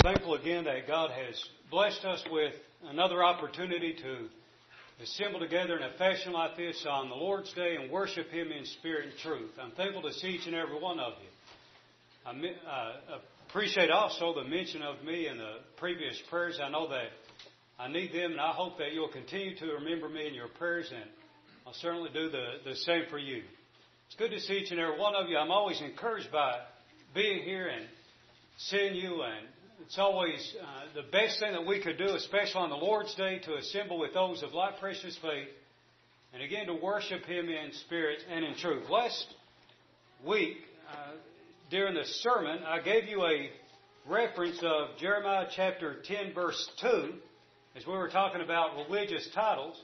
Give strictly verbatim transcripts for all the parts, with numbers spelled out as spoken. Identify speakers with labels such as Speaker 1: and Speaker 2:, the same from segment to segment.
Speaker 1: Thankful again that God has blessed us with another opportunity to assemble together in a fashion like this on the Lord's Day and worship Him in spirit and truth. I'm thankful to see each and every one of you. I uh, appreciate also the mention of me in the previous prayers. I know that I need them, and I hope that you'll continue to remember me in your prayers, and I'll certainly do the, the same for you. It's good to see each and every one of you. I'm always encouraged by being here and seeing you, and it's always uh, the best thing that we could do, especially on the Lord's Day, to assemble with those of like precious faith and again to worship Him in spirit and in truth. Last week, uh, during the sermon, I gave you a reference of Jeremiah chapter ten, verse two, as we were talking about religious titles.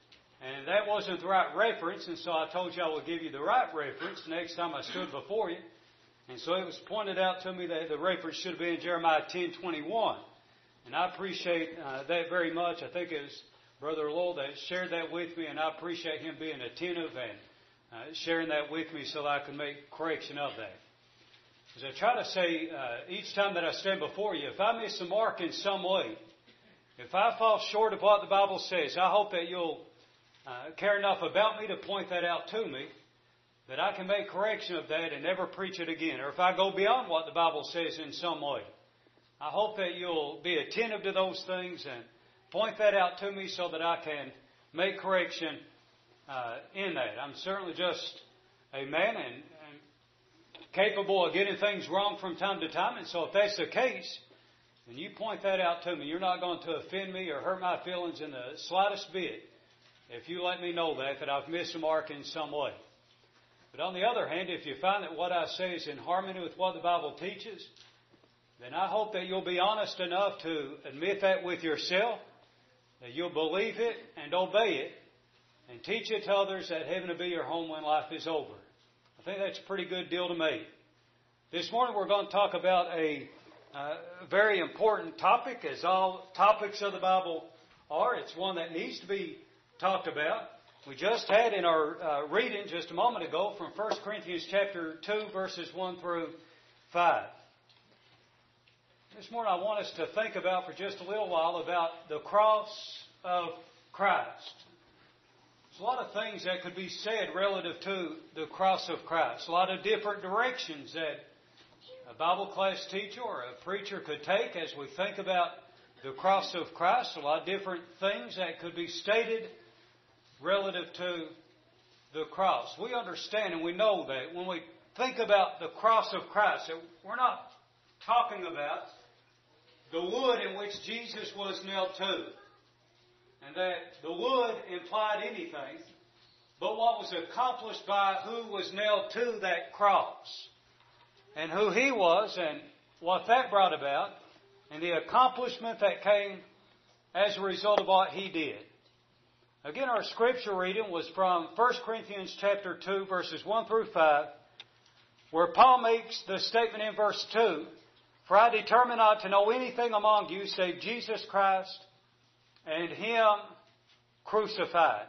Speaker 1: And that wasn't the right reference, and so I told you I would give you the right reference next time I stood before you. And so it was pointed out to me that the reference should have been Jeremiah ten twenty-one. And I appreciate uh, that very much. I think it was Brother Lowell that shared that with me, and I appreciate him being attentive and uh, sharing that with me so that I can make correction of that. As I try to say uh, each time that I stand before you, if I miss the mark in some way, if I fall short of what the Bible says, I hope that you'll uh, care enough about me to point that out to me, that I can make correction of that and never preach it again. Or if I go beyond what the Bible says in some way, I hope that you'll be attentive to those things and point that out to me so that I can make correction uh, in that. I'm certainly just a man and, and capable of getting things wrong from time to time. And so if that's the case, then you point that out to me. You're not going to offend me or hurt my feelings in the slightest bit if you let me know that, that I've missed the mark in some way. But on the other hand, if you find that what I say is in harmony with what the Bible teaches, then I hope that you'll be honest enough to admit that with yourself, that you'll believe it and obey it, and teach it to others that heaven will be your home when life is over. I think that's a pretty good deal to make. This morning we're going to talk about a uh, very important topic, as all topics of the Bible are. It's one that needs to be talked about. We just had in our uh, reading just a moment ago from First Corinthians chapter two, verses one through five. This morning I want us to think about for just a little while about the cross of Christ. There's a lot of things that could be said relative to the cross of Christ. A lot of different directions that a Bible class teacher or a preacher could take as we think about the cross of Christ. A lot of different things that could be stated relative to the cross. We understand and we know that when we think about the cross of Christ, that we're not talking about the wood in which Jesus was nailed to, and that the wood implied anything but what was accomplished by who was nailed to that cross, and who He was, and what that brought about, and the accomplishment that came as a result of what He did. Again, our scripture reading was from First Corinthians chapter two, verses one through five, where Paul makes the statement in verse two, "For I determined not to know anything among you save Jesus Christ and Him crucified."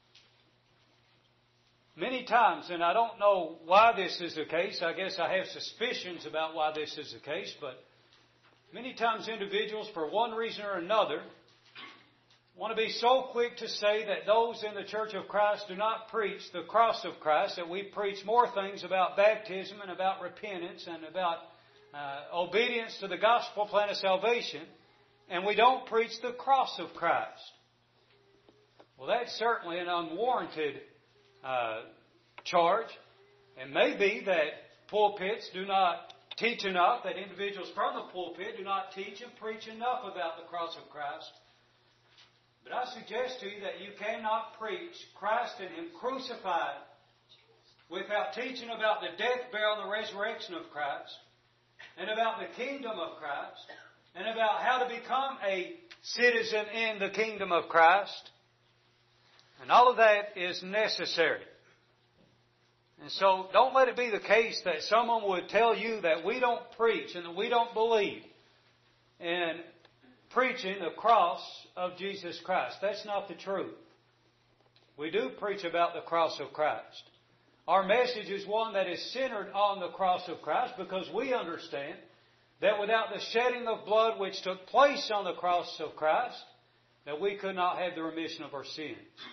Speaker 1: Many times, and I don't know why this is the case, I guess I have suspicions about why this is the case, but many times individuals, for one reason or another, want to be so quick to say that those in the Church of Christ do not preach the cross of Christ, that we preach more things about baptism and about repentance and about uh, obedience to the gospel plan of salvation, and we don't preach the cross of Christ. Well, that's certainly an unwarranted uh, charge. It may be that pulpits do not teach enough, that individuals from the pulpit do not teach and preach enough about the cross of Christ. But I suggest to you that you cannot preach Christ and Him crucified without teaching about the death, burial, and the resurrection of Christ, and about the kingdom of Christ, and about how to become a citizen in the kingdom of Christ. And all of that is necessary. And so don't let it be the case that someone would tell you that we don't preach and that we don't believe in preaching the cross of Jesus Christ. That's not the truth. We do preach about the cross of Christ. Our message is one that is centered on the cross of Christ because we understand that without the shedding of blood which took place on the cross of Christ, that we could not have the remission of our sins.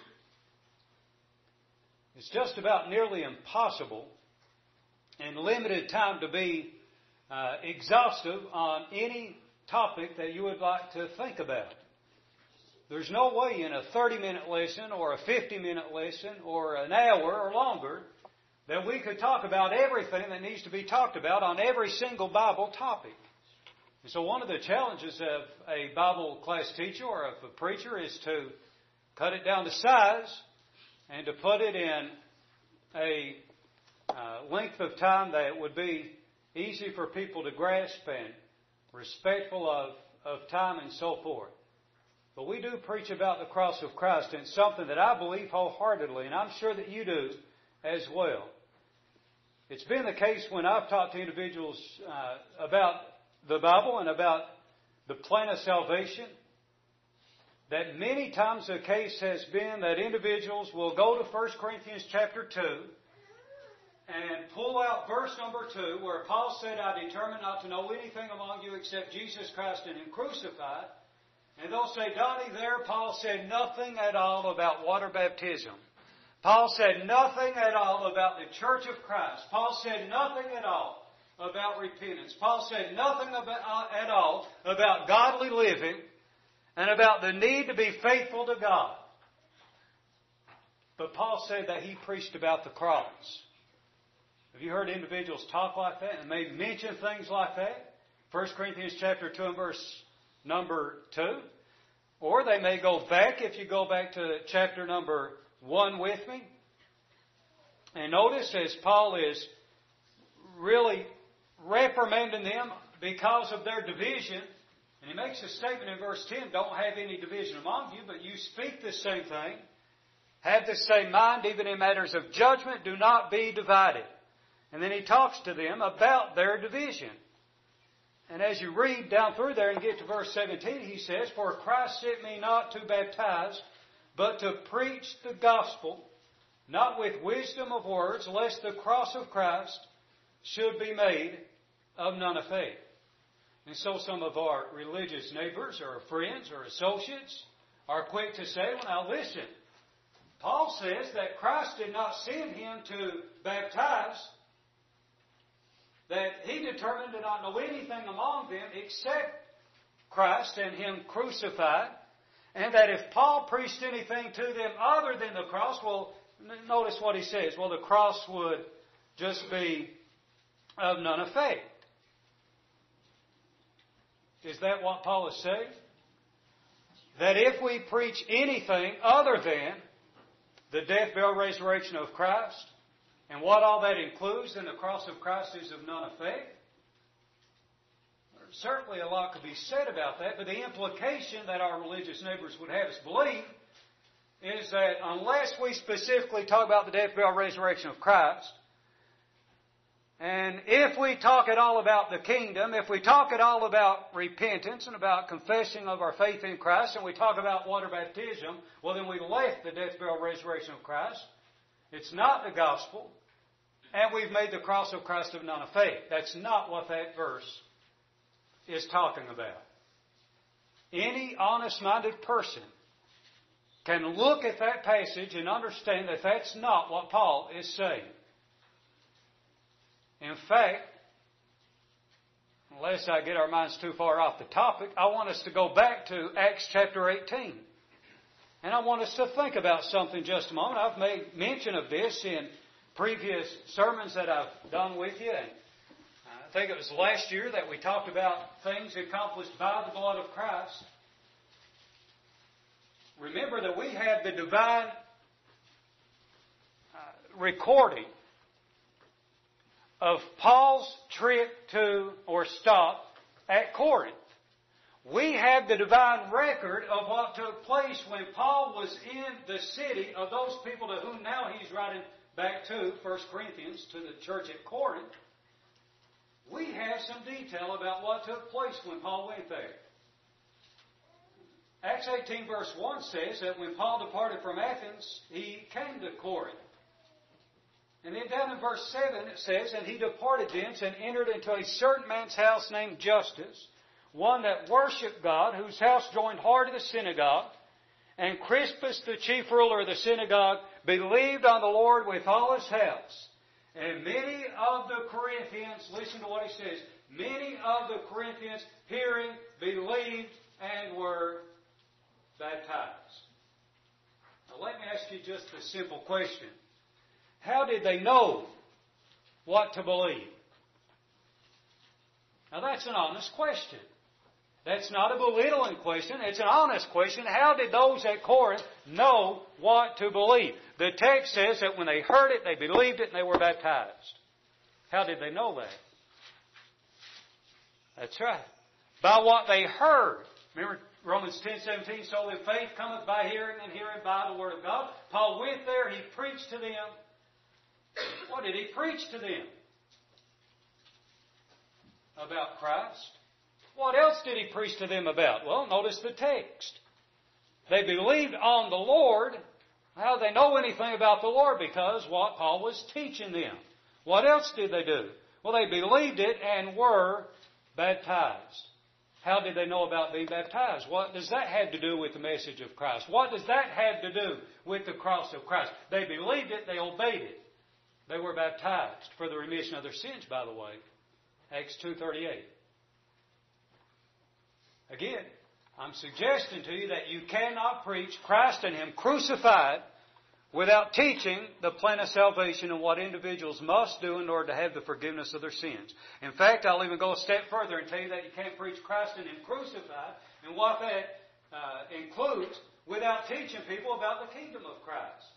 Speaker 1: It's just about nearly impossible in limited time to be uh, exhaustive on any topic that you would like to think about. There's no way in a thirty-minute lesson or a fifty-minute lesson or an hour or longer that we could talk about everything that needs to be talked about on every single Bible topic. And so one of the challenges of a Bible class teacher or of a preacher is to cut it down to size and to put it in a uh, length of time that would be easy for people to grasp and respectful of, of time and so forth. But we do preach about the cross of Christ, and it's something that I believe wholeheartedly, and I'm sure that you do as well. It's been the case when I've talked to individuals uh, about the Bible and about the plan of salvation, that many times the case has been that individuals will go to First Corinthians chapter two and pull out verse number two where Paul said, I determined not to know anything among you except Jesus Christ and Him crucified. And they'll say, Donnie, there Paul said nothing at all about water baptism. Paul said nothing at all about the church of Christ. Paul said nothing at all about repentance. Paul said nothing about, at all about godly living and about the need to be faithful to God. But Paul said that he preached about the cross. Have you heard individuals talk like that and maybe mention things like that? First Corinthians chapter two and verse number two. Or they may go back, if you go back to chapter number one with me. And notice as Paul is really reprimanding them because of their division, and he makes a statement in verse ten, don't have any division among you, but you speak the same thing. Have the same mind, even in matters of judgment, do not be divided. And then he talks to them about their division. And as you read down through there and get to verse seventeen, he says, For Christ sent me not to baptize, but to preach the gospel, not with wisdom of words, lest the cross of Christ should be made of none effect. And so some of our religious neighbors or friends or associates are quick to say, well, now listen, Paul says that Christ did not send him to baptize, that he determined to not know anything among them except Christ and Him crucified, and that if Paul preached anything to them other than the cross, well, notice what he says, well, the cross would just be of none effect. Is that what Paul is saying? That if we preach anything other than the death, burial, resurrection of Christ, and what all that includes, then the cross of Christ is of none effect? Certainly a lot could be said about that, but the implication that our religious neighbors would have us believe is that unless we specifically talk about the death, burial, resurrection of Christ, and if we talk at all about the kingdom, if we talk at all about repentance and about confessing of our faith in Christ, and we talk about water baptism, well then we left the death, burial, resurrection of Christ. It's not the gospel, and we've made the cross of Christ of none effect. That's not what that verse is talking about. Any honest-minded person can look at that passage and understand that that's not what Paul is saying. In fact, unless I get our minds too far off the topic, I want us to go back to Acts chapter eighteen. And I want us to think about something just a moment. I've made mention of this in previous sermons that I've done with you. And I think it was last year that we talked about things accomplished by the blood of Christ. Remember that we have the divine uh, recording of Paul's trip to or stop at Corinth. We have the divine record of what took place when Paul was in the city of those people to whom now he's writing back to, First Corinthians, to the church at Corinth. We have some detail about what took place when Paul went there. Acts eighteen verse one says that when Paul departed from Athens, he came to Corinth. And then down in verse seven it says, And he departed thence and entered into a certain man's house named Justus, one that worshipped God, whose house joined hard to the synagogue. And Crispus, the chief ruler of the synagogue, believed on the Lord with all his house. And many of the Corinthians, listen to what he says, many of the Corinthians, hearing, believed and were baptized. Now let me ask you just a simple question. How did they know what to believe? Now that's an honest question. That's not a belittling question. It's an honest question. How did those at Corinth know what to believe? The text says that when they heard it, they believed it, and they were baptized. How did they know that? That's right. By what they heard. Remember Romans ten seventeen, So that faith cometh by hearing, and hearing by the Word of God. Paul went there, he preached to them. What did he preach to them? About Christ. What else did he preach to them about? Well, notice the text. They believed on the Lord. How did they know anything about the Lord? Because what Paul was teaching them. What else did they do? Well, they believed it and were baptized. How did they know about being baptized? What does that have to do with the message of Christ? What does that have to do with the cross of Christ? They believed it, they obeyed it. They were baptized for the remission of their sins, by the way. Acts two thirty-eight. Again, I'm suggesting to you that you cannot preach Christ and Him crucified without teaching the plan of salvation and what individuals must do in order to have the forgiveness of their sins. In fact, I'll even go a step further and tell you that you can't preach Christ and Him crucified and what that uh, includes without teaching people about the kingdom of Christ.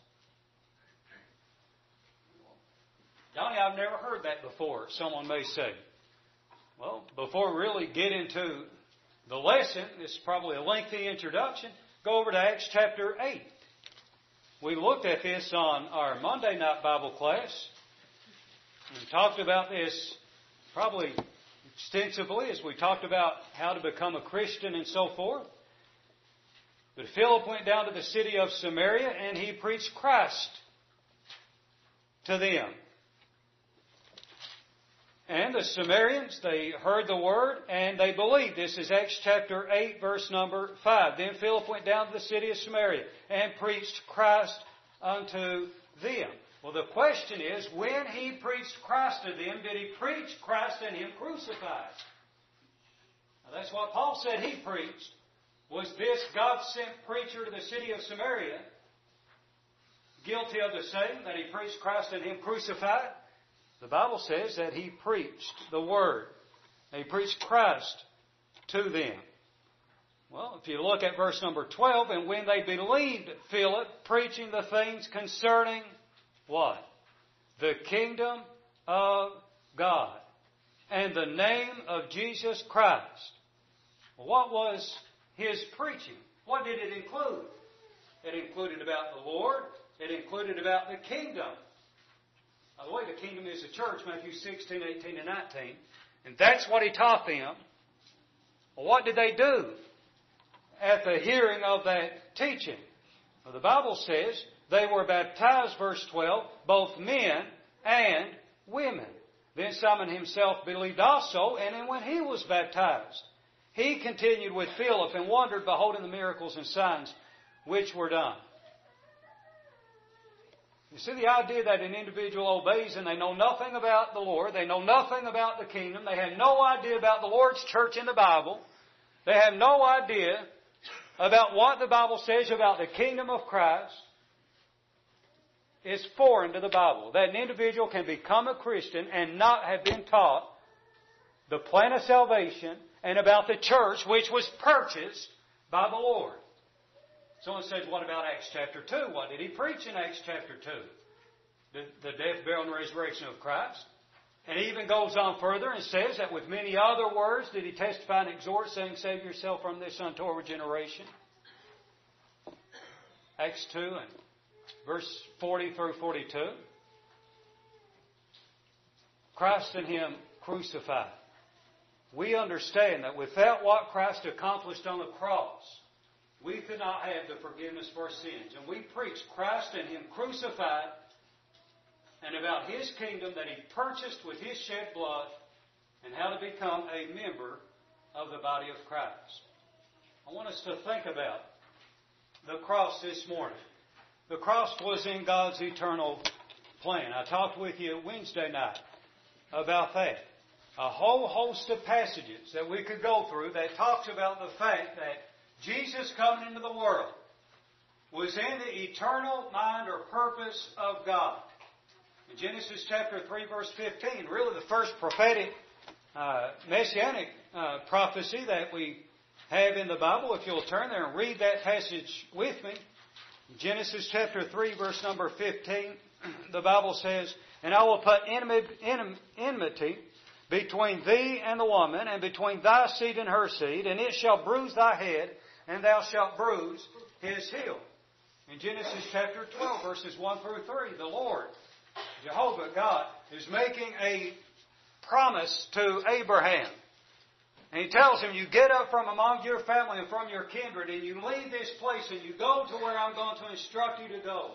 Speaker 1: Johnny, I've never heard that before, someone may say. Well, before we really get into the lesson, this is probably a lengthy introduction, go over to Acts chapter eight. We looked at this on our Monday night Bible class and talked about this probably extensively as we talked about how to become a Christian and so forth. But Philip went down to the city of Samaria and he preached Christ to them. And the Samaritans, they heard the word and they believed. This is Acts chapter eight, verse number five. Then Philip went down to the city of Samaria and preached Christ unto them. Well, the question is, when he preached Christ to them, did he preach Christ and Him crucified? Now, that's what Paul said he preached. Was this God-sent preacher to the city of Samaria guilty of the same, that he preached Christ and Him crucified? The Bible says that he preached the Word. He preached Christ to them. Well, if you look at verse number twelve, and when they believed Philip preaching the things concerning what? The kingdom of God and the name of Jesus Christ. What was his preaching? What did it include? It included about the Lord. It included about the kingdom. By the way, the kingdom is the church, Matthew sixteen, eighteen, and nineteen. And that's what he taught them. Well, what did they do at the hearing of that teaching? Well, the Bible says they were baptized, verse twelve, both men and women. Then Simon himself believed also, and then when he was baptized, he continued with Philip and wondered, beholding the miracles and signs which were done. You see the idea that an individual obeys and they know nothing about the Lord. They know nothing about the kingdom. They have no idea about the Lord's church in the Bible. They have no idea about what the Bible says about the kingdom of Christ. It's foreign to the Bible. That an individual can become a Christian and not have been taught the plan of salvation and about the church which was purchased by the Lord. Someone says, what about Acts chapter two? What did he preach in Acts chapter two? The, the death, burial, and resurrection of Christ. And he even goes on further and says that with many other words did he testify and exhort, saying, save yourself from this untoward generation. Acts two and verse forty through forty-two. Christ and Him crucified. We understand that without what Christ accomplished on the cross, we could not have the forgiveness for our sins. And we preach Christ and Him crucified and about His kingdom that He purchased with His shed blood, and how to become a member of the body of Christ. I want us to think about the cross this morning. The cross was in God's eternal plan. I talked with you Wednesday night about that. A whole host of passages that we could go through that talks about the fact that Jesus coming into the world was in the eternal mind or purpose of God. In Genesis chapter three, verse fifteen, really the first prophetic uh, messianic uh, prophecy that we have in the Bible. If you'll turn there and read that passage with me. Genesis chapter three, verse number fifteen, the Bible says, "And I will put enmity between thee and the woman, and between thy seed and her seed, and it shall bruise thy head, and thou shalt bruise his heel." In Genesis chapter twelve, verses one through three, the Lord, Jehovah God, is making a promise to Abraham. And He tells him, you get up from among your family and from your kindred, and you leave this place, and you go to where I'm going to instruct you to go.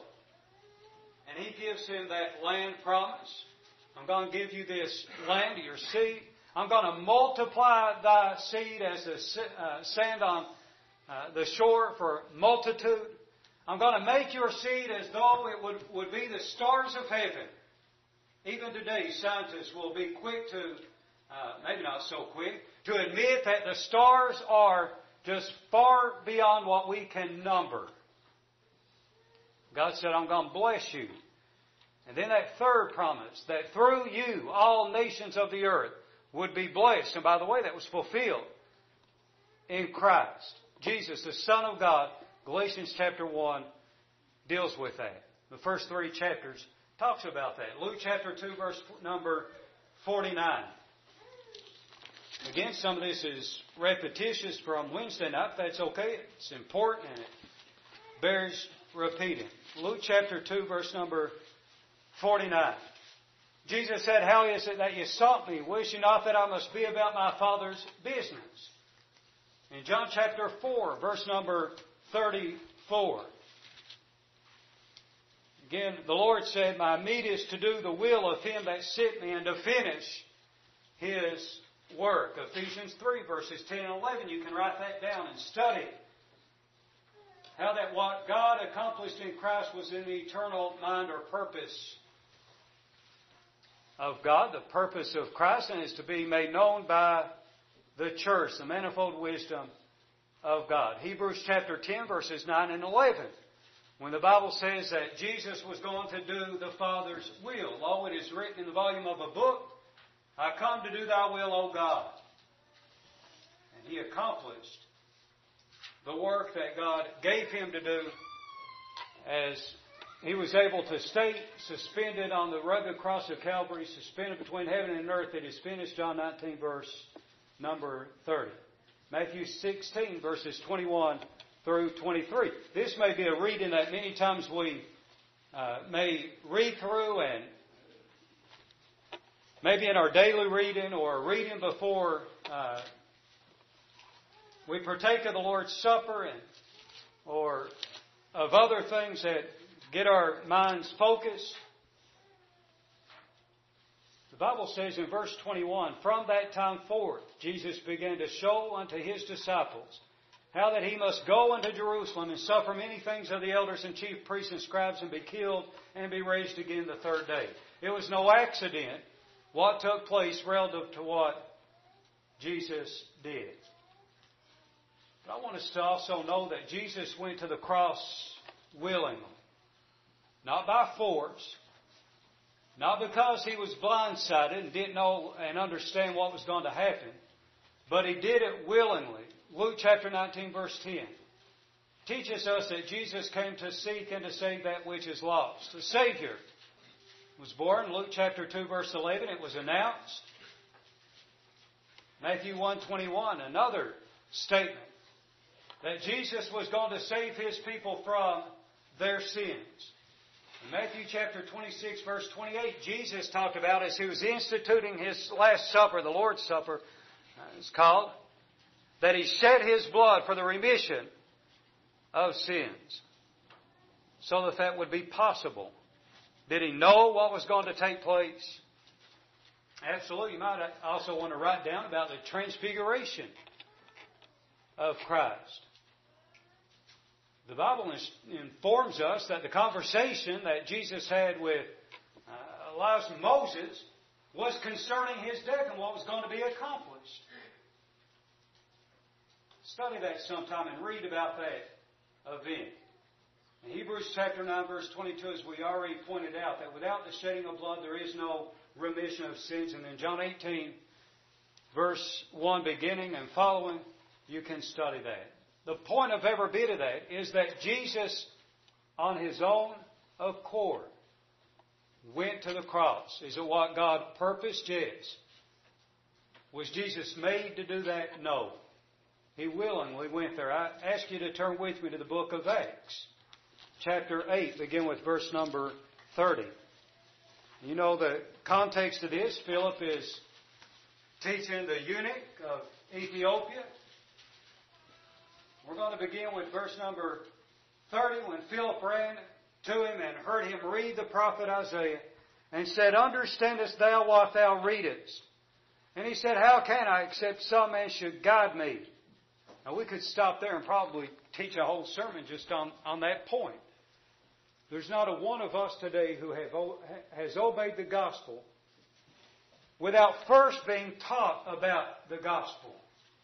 Speaker 1: And He gives him that land promise. I'm going to give you this land, your seed. I'm going to multiply thy seed as the uh, sand on uh, the shore for multitude. I'm going to make your seed as though it would, would be the stars of heaven. Even today, scientists will be quick to, uh, maybe not so quick, to admit that the stars are just far beyond what we can number. God said, I'm going to bless you. And then that third promise, that through you all nations of the earth would be blessed. And by the way, that was fulfilled in Christ. Jesus, the Son of God, Galatians chapter one deals with that. The first three chapters talks about that. Luke chapter two, verse number forty-nine. Again, some of this is repetitious from Wednesday night. That's okay. It's important and it bears repeating. Luke chapter two, verse number forty-nine. Jesus said, "How is it that you sought me? Wish you not that I must be about my Father's business?" In John chapter four, verse number thirty-four. Again, the Lord said, "My meat is to do the will of Him that sent me and to finish His work." Ephesians three, verses ten and eleven. You can write that down and study how that what God accomplished in Christ was in the eternal mind or purpose of God, the purpose of Christ, and is to be made known by the church, the manifold wisdom of God. Hebrews chapter ten, verses nine and eleven. When the Bible says that Jesus was going to do the Father's will. Lo, it is written in the volume of a book, I come to do thy will, O God. And He accomplished the work that God gave Him to do as He was able to stay suspended on the rugged cross of Calvary, suspended between heaven and earth. It is finished, John nineteen, verse number thirty. Matthew sixteen, verses twenty-one through twenty-three. This may be a reading that many times we uh, may read through, and maybe in our daily reading or reading before uh, we partake of the Lord's Supper, and or of other things that get our minds focused. The Bible says in verse twenty-one, "From that time forth Jesus began to show unto His disciples how that He must go unto Jerusalem and suffer many things of the elders and chief priests and scribes, and be killed and be raised again the third day." It was no accident what took place relative to what Jesus did. But I want us to also know that Jesus went to the cross willingly. Not by force. Not because He was blindsided and didn't know and understand what was going to happen. But He did it willingly. Luke chapter nineteen, verse ten teaches us that Jesus came to seek and to save that which is lost. The Savior was born. Luke chapter two, verse eleven, it was announced. Matthew one twenty-one, another statement that Jesus was going to save His people from their sins. In Matthew chapter twenty-six, verse twenty-eight, Jesus talked about as He was instituting His Last Supper, the Lord's Supper, uh, it's called, that He shed His blood for the remission of sins, so that that would be possible Did he know what was going to take place? Absolutely. You might also want to write down about the transfiguration of Christ. The Bible informs us that the conversation that Jesus had with uh, Elias and Moses was concerning his death and what was going to be accomplished. Study that sometime and read about that event. In Hebrews chapter nine, verse twenty-two, as we already pointed out, that without the shedding of blood there is no remission of sins. And in John eighteen, verse one, beginning and following, you can study that. The point of every bit of that is that Jesus, on His own accord, went to the cross. Is it what God purposed? Yes. Was Jesus made to do that? No. He willingly went there. I ask you to turn with me to the book of Acts, chapter eight, begin with verse number thirty. You know the context of this. Philip is teaching the eunuch of Ethiopia. We're going to begin with verse number thirty, when Philip ran to him and heard him read the prophet Isaiah, and said, Understandest thou what thou readest? And he said, How can I, except some man should guide me? Now we could stop there and probably teach a whole sermon just on, on that point. There's not a one of us today who have, has obeyed the gospel without first being taught about the gospel.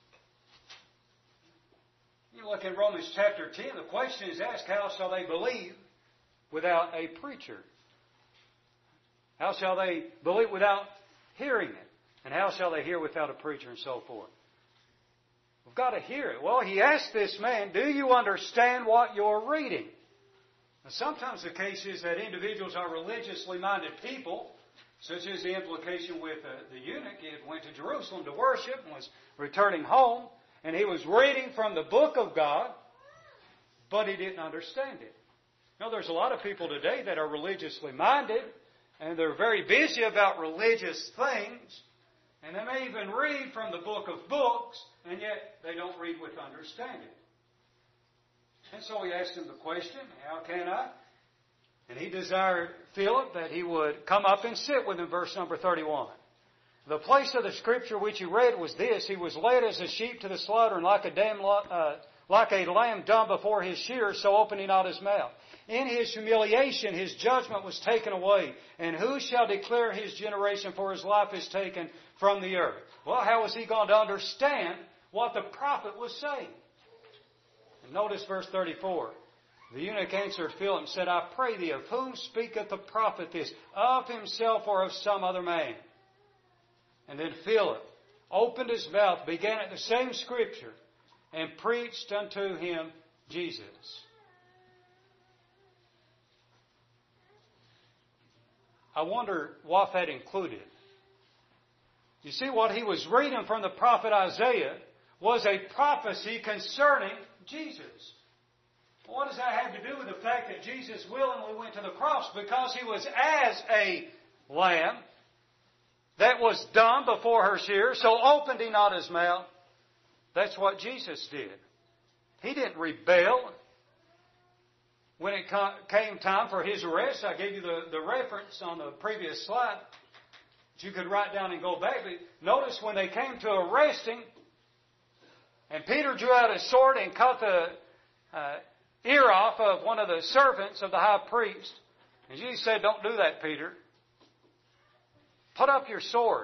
Speaker 1: You look in Romans chapter ten, the question is asked, how shall they believe without a preacher? How shall they believe without hearing it? And how shall they hear without a preacher, and so forth? We've got to hear it. Well, he asked this man, do you understand what you're reading? Now, sometimes the case is that individuals are religiously minded people, such as the implication with uh, the eunuch. He had went to Jerusalem to worship and was returning home, and he was reading from the book of God, but he didn't understand it. Now, there's a lot of people today that are religiously minded, and they're very busy about religious things, and they may even read from the book of books, and yet they don't read with understanding. And so he asked him the question, how can I? And he desired Philip that he would come up and sit with him, verse number thirty-one. The place of the scripture which he read was this: He was led as a sheep to the slaughter, and like a, dam, uh, like a lamb dumb before his shearers, so opened he not his mouth. In his humiliation his judgment was taken away. And who shall declare his generation, for his life is taken from the earth? Well, how was he going to understand what the prophet was saying? And notice verse thirty-four. The eunuch answered Philip and said, I pray thee, of whom speaketh the prophet this? Of himself or of some other man? And then Philip opened his mouth, began at the same scripture, and preached unto him Jesus. I wonder what that included. You see, what he was reading from the prophet Isaiah was a prophecy concerning Jesus. What does that have to do with the fact that Jesus willingly went to the cross? Because he was as a lamb that was dumb before her shearers, so opened he not his mouth. That's what Jesus did. He didn't rebel. When it came time for his arrest, I gave you the, the reference on the previous slide that you could write down and go back. But notice when they came to arrest him, and Peter drew out his sword and cut the uh, ear off of one of the servants of the high priest. And Jesus said, don't do that, Peter. Put up your sword.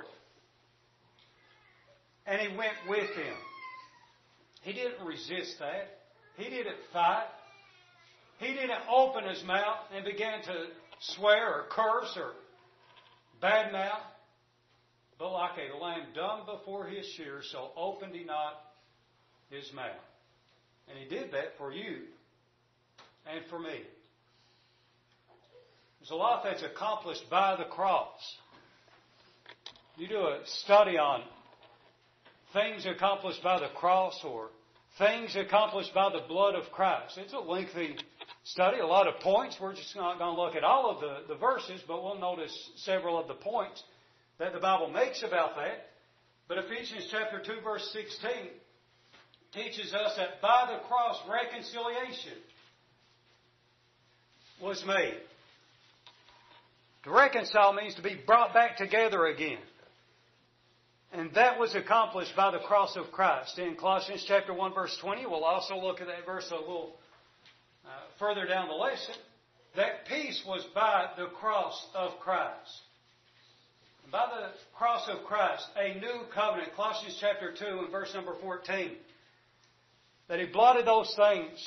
Speaker 1: And he went with him. He didn't resist that. He didn't fight. He didn't open his mouth and began to swear or curse or badmouth. But like a lamb dumb before his shearers, so opened he not his mouth. And he did that for you and for me. There's a lot that's accomplished by the cross. You do a study on things accomplished by the cross or things accomplished by the blood of Christ. It's a lengthy study, a lot of points. We're just not going to look at all of the, the verses, but we'll notice several of the points that the Bible makes about that. But Ephesians chapter two, verse sixteen teaches us that by the cross reconciliation was made. To reconcile means to be brought back together again. And that was accomplished by the cross of Christ. In Colossians chapter one, verse twenty, we'll also look at that verse a little uh, further down the lesson. That peace was by the cross of Christ. And by the cross of Christ, a new covenant, Colossians chapter two and verse number fourteen, that He blotted those things,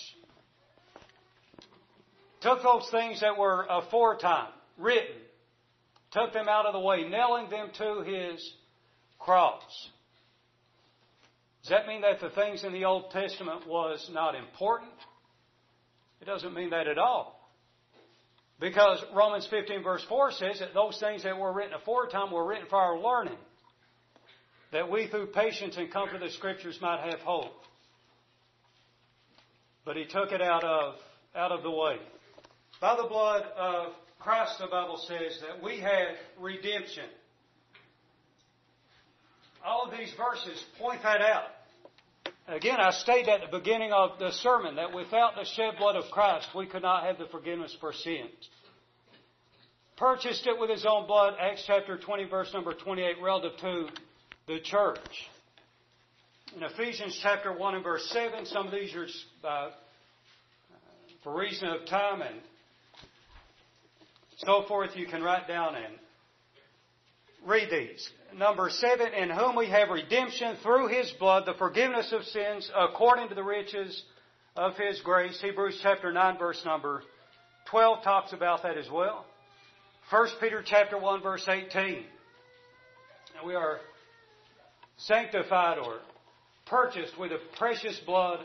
Speaker 1: took those things that were aforetime written, took them out of the way, nailing them to His cross. Does that mean that the things in the Old Testament was not important? It doesn't mean that at all. Because Romans fifteen verse four says that those things that were written aforetime were written for our learning, that we through patience and comfort of the Scriptures might have hope. But He took it out of, out of the way. By the blood of Christ, the Bible says that we have redemption. All of these verses point that out. Again, I stated at the beginning of the sermon that without the shed blood of Christ, we could not have the forgiveness for sins. Purchased it with His own blood, Acts chapter twenty, verse number twenty-eight, relative to the church. In Ephesians chapter one and verse seven, some of these are, uh, for reason of time and so forth, you can write down and read these. Number seven, in whom we have redemption through His blood, the forgiveness of sins according to the riches of His grace. Hebrews chapter nine, verse number twelve talks about that as well. First Peter chapter one, verse eighteen. And we are sanctified or purchased with the precious blood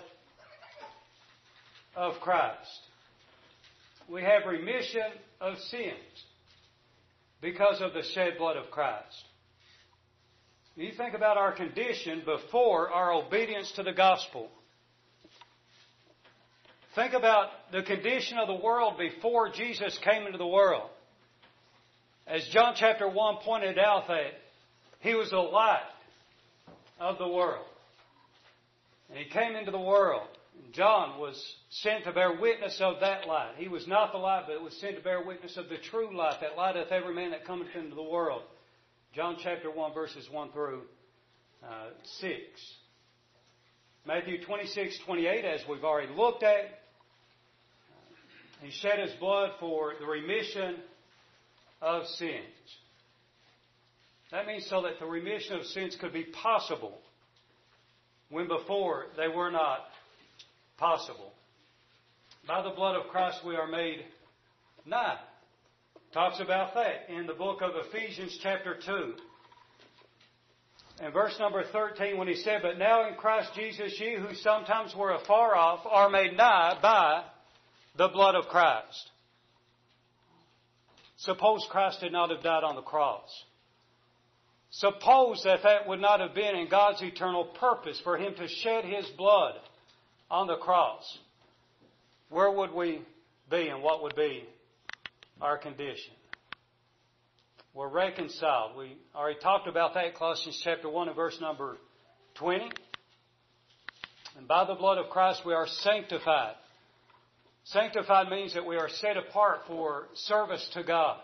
Speaker 1: of Christ. We have remission of sins because of the shed blood of Christ. You think about our condition before our obedience to the gospel. Think about the condition of the world before Jesus came into the world. As John chapter one pointed out, that He was the light of the world. And He came into the world. And John was sent to bear witness of that light. He was not the light, but was sent to bear witness of the true light, that lighteth every man that cometh into the world. John chapter one, verses one through uh, six. Matthew twenty-six, twenty-eight, as we've already looked at. He shed His blood for the remission of sins. That means so that the remission of sins could be possible when before they were not possible. By the blood of Christ we are made nigh. Talks about that in the book of Ephesians chapter two. And verse number thirteen, when he said, but now in Christ Jesus ye who sometimes were afar off are made nigh by the blood of Christ. Suppose Christ did not have died on the cross. Suppose that that would not have been in God's eternal purpose for Him to shed His blood on the cross. Where would we be and what would be our condition? We're reconciled. We already talked about that, Colossians chapter one and verse number twenty. And by the blood of Christ we are sanctified. Sanctified means that we are set apart for service to God.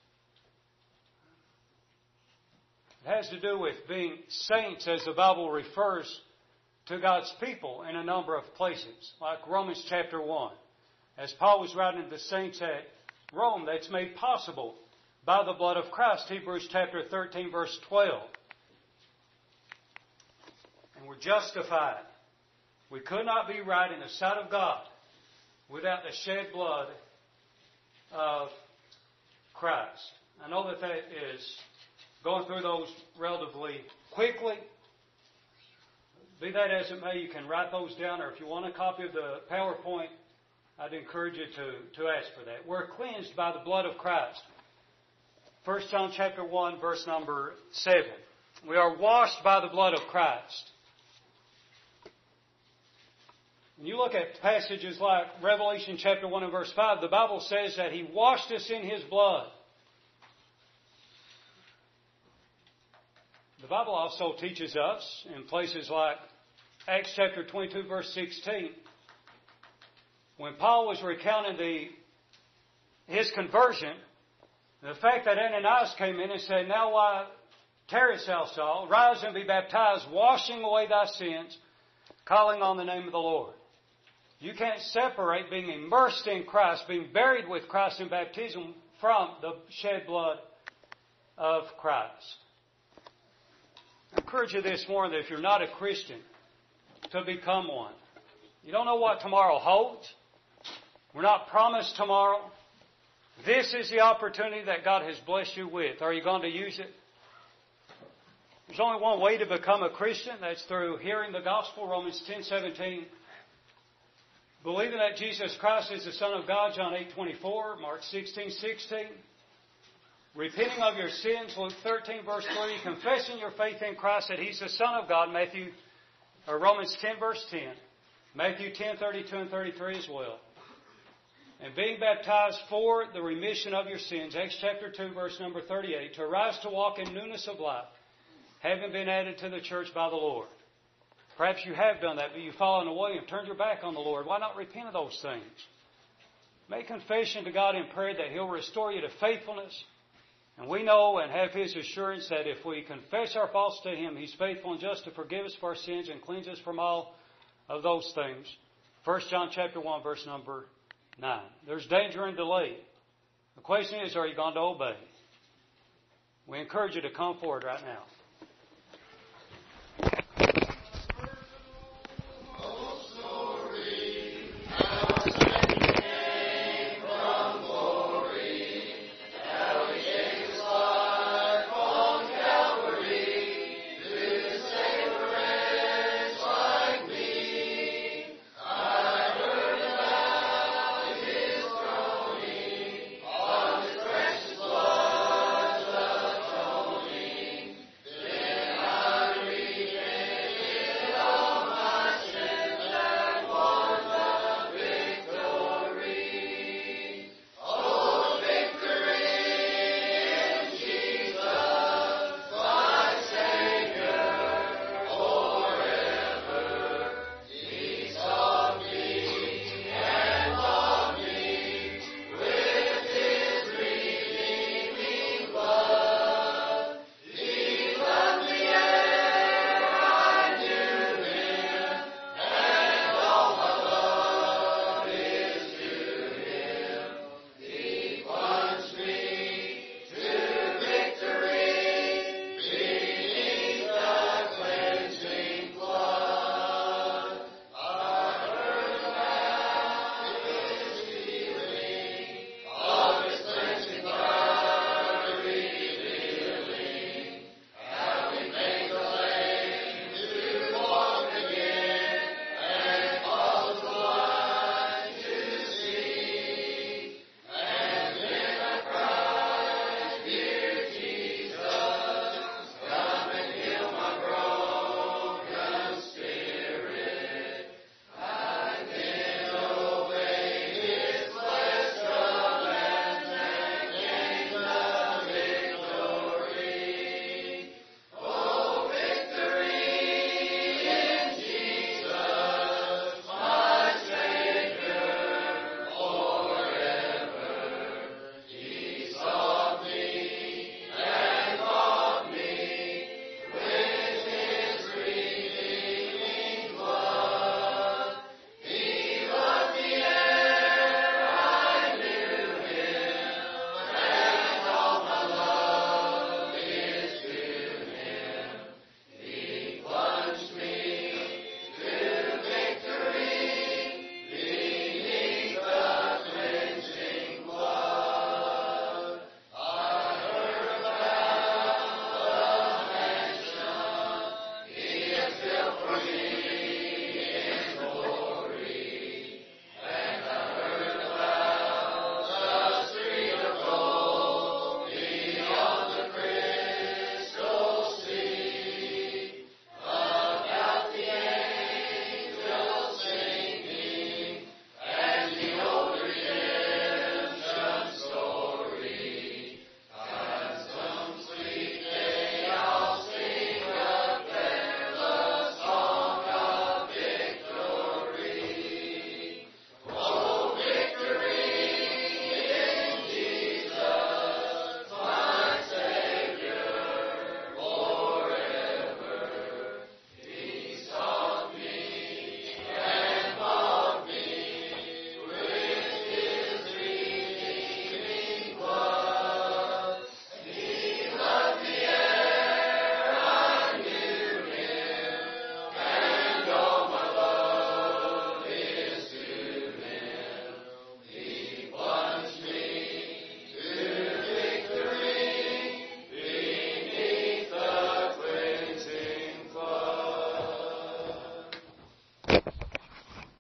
Speaker 1: It has to do with being saints, as the Bible refers to God's people in a number of places, like Romans chapter one. As Paul was writing to the saints at Rome, that's made possible by the blood of Christ, Hebrews chapter thirteen, verse twelve. And we're justified. We could not be right in the sight of God without the shed blood of Christ. I know that that is going through those relatively quickly. Be that as it may, you can write those down, or if you want a copy of the PowerPoint, I'd encourage you to, to ask for that. We're cleansed by the blood of Christ. First John chapter one, verse number seven. We are washed by the blood of Christ. When you look at passages like Revelation chapter one and verse five, the Bible says that He washed us in His blood. The Bible also teaches us in places like Acts chapter twenty-two, verse sixteen, when Paul was recounting the, his conversion, The fact that Ananias came in and said, now why tarriest thou, Saul? Rise and be baptized, washing away thy sins, calling on the name of the Lord. You can't separate being immersed in Christ, being buried with Christ in baptism, from the shed blood of Christ. I encourage you this morning that if you're not a Christian, to become one. You don't know what tomorrow holds. We're not promised tomorrow. This is the opportunity that God has blessed you with. Are you going to use it? There's only one way to become a Christian. That's through hearing the gospel, Romans ten seventeen. Believing that Jesus Christ is the Son of God, John eight twenty-four, Mark sixteen sixteen. Repenting of your sins, Luke thirteen verse three. Confessing your faith in Christ that He's the Son of God, Matthew, or Romans ten verse ten. Matthew ten thirty-two and thirty-three as well. And being baptized for the remission of your sins, Acts chapter two verse number thirty-eight. To arise to walk in newness of life, having been added to the church by the Lord. Perhaps you have done that, but you've fallen away and turned your back on the Lord. Why not repent of those things? Make confession to God in prayer that He'll restore you to faithfulness. And we know and have His assurance that if we confess our faults to Him, He's faithful and just to forgive us for our sins and cleanse us from all of those things. First John chapter one, verse number nine. There's danger in delay. The question is, are you going to obey? We encourage you to come forward right now.